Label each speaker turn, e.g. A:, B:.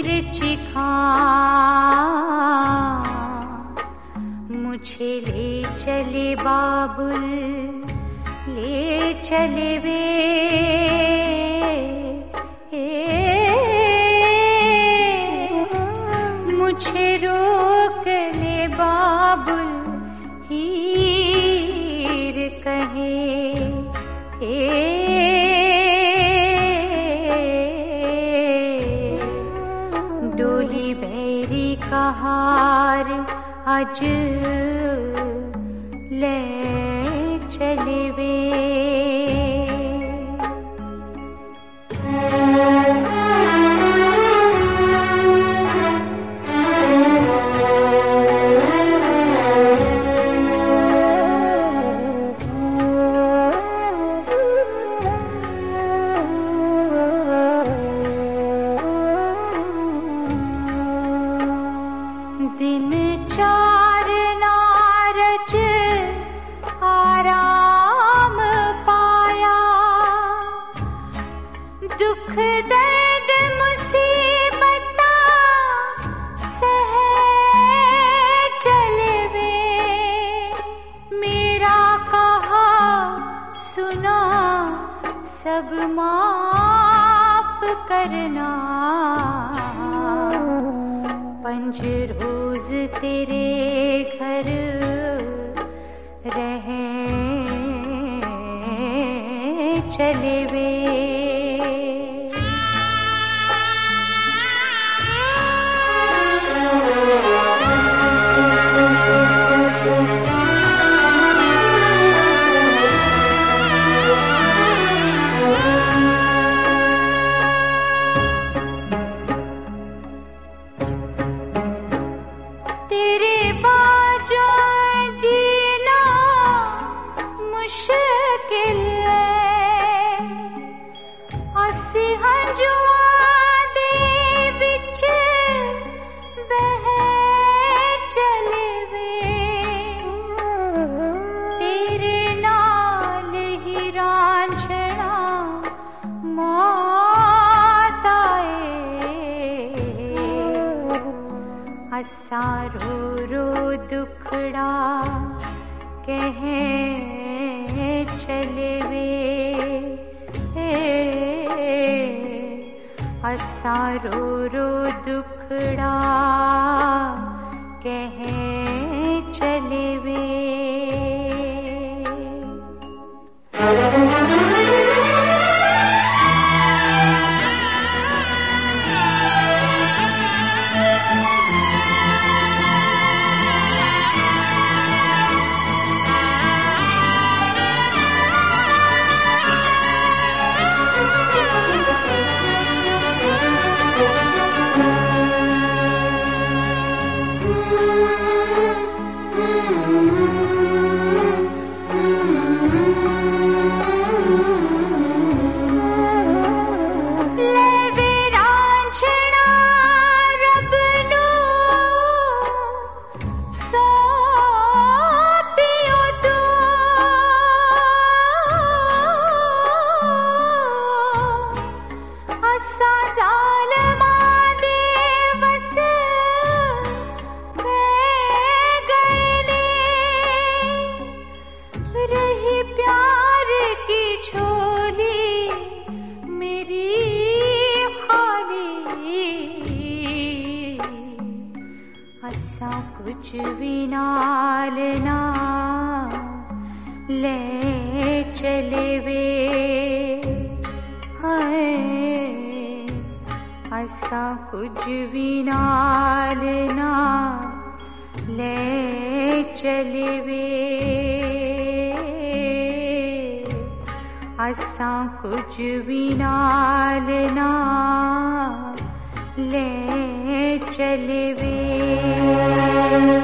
A: हीर चिखा मुझे ले चले बाबुल, ले चले वे मुझे रोक ले बाबुल, हीर कहे डोली बैरी का हार आज ले चले वे। दिन चार नारज आराम पाया, दुख दर्द मुसीबत सह चले वे। मेरा कहा सुना सब माफ करना, पंज रोज तेरे घर रह चले वे। तेरे बाजो जीना मुश्किल है, अस्सी हंजुआ दे बिच बह चले वे। तेरे नाल ही रांझना मौत आए, असा रो रो दुखड़ा कह चले वे। असा रो रो दुखड़ा कह चले वे। असा कुछ भी नाल ना ले चले वे। हाय असा कुछ भी नाल ना ले चले वे। असा कुछ भी नाल ना ले चले वे।